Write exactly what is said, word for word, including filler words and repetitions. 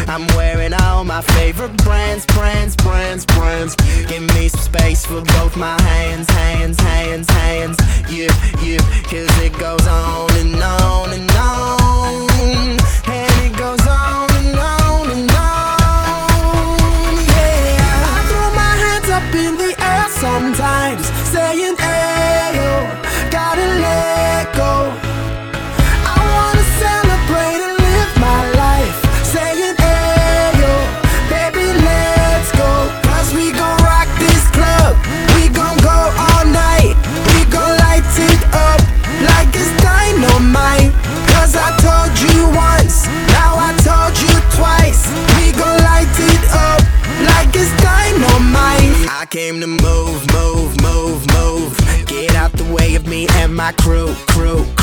I'm wearing all my favorite brands, brands, brands, brands. Give me some space for both my hands, hands, hands, hands. Yeah, yeah, cause it goes on and on and on. And it goes on and on and on. Yeah, I throw my hands up in the air sometimes, saying, ayo, gotta let go. I wanna celebrate and live my life, saying, ayo, baby, let's go. Cause we gon' rock this club, we gon' go all night. We gon' light it up like it's dynamite. Cause I told you once, now I told you twice. We gon' light it up like it's dynamite. I came to move, move, move, move. Get out the way of me and my crew, crew.